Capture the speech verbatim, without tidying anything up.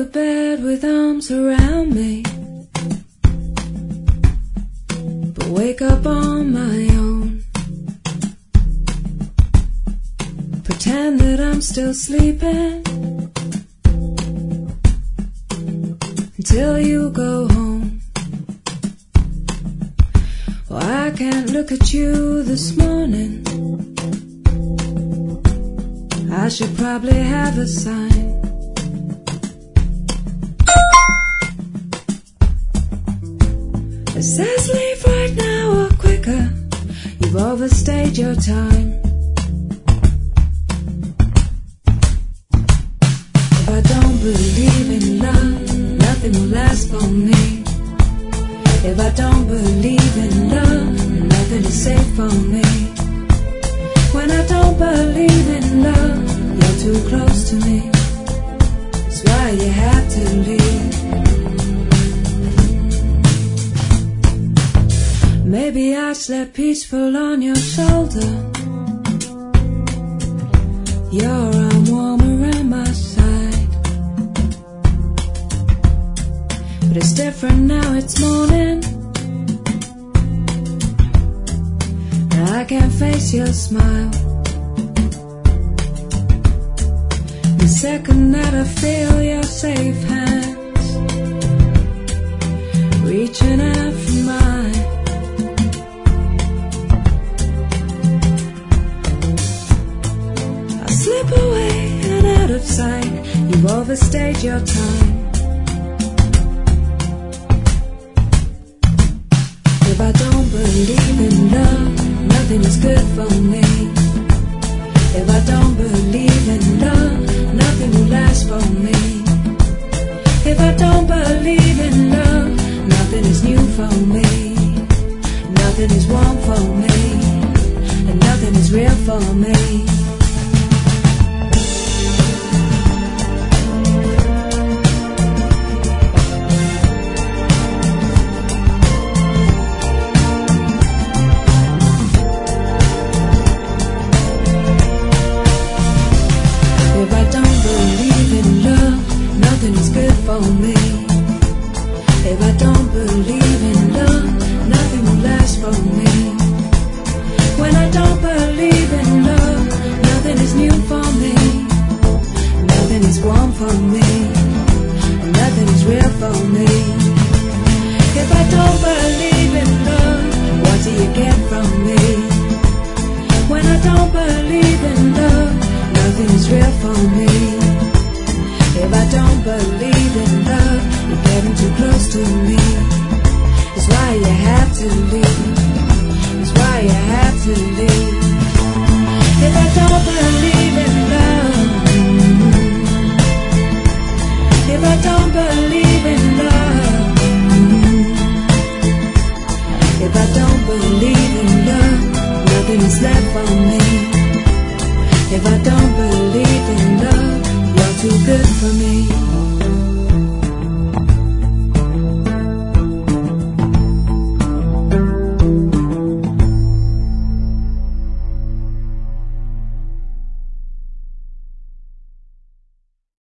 bed with arms around me, but wake up on my own. Pretend that I'm still sleeping until you go home. Well, I can't look at you this morning. I should probably have a sign. It says leave right now or quicker. You've overstayed your time. If I don't believe in love, nothing will last for me. If I don't believe in love, nothing is safe for me. When I don't believe in love, you're too close to me. That's why you have to leave. Maybe I slept peaceful on your shoulder, your arm warm around my side. But it's different now, it's morning, and I can't face your smile. The second that I feel your safe hands reaching out for mine, slip away and out of sight. You've overstayed your time. If I don't believe in love, nothing is good for me. If I don't believe in love, nothing will last for me. If I don't believe in love, nothing is new for me. Nothing is warm for me, and nothing is real for me. Nothing is good for me. If I don't believe in love, nothing will last for me. When I don't believe in love, nothing is new for me. Nothing is warm for me, and nothing is real for me. If I don't believe in love, what do you get from me? When I don't believe in love, nothing is real for me. If I don't believe in love, you're getting too close to me. It's why you have to leave. It's why you have to leave.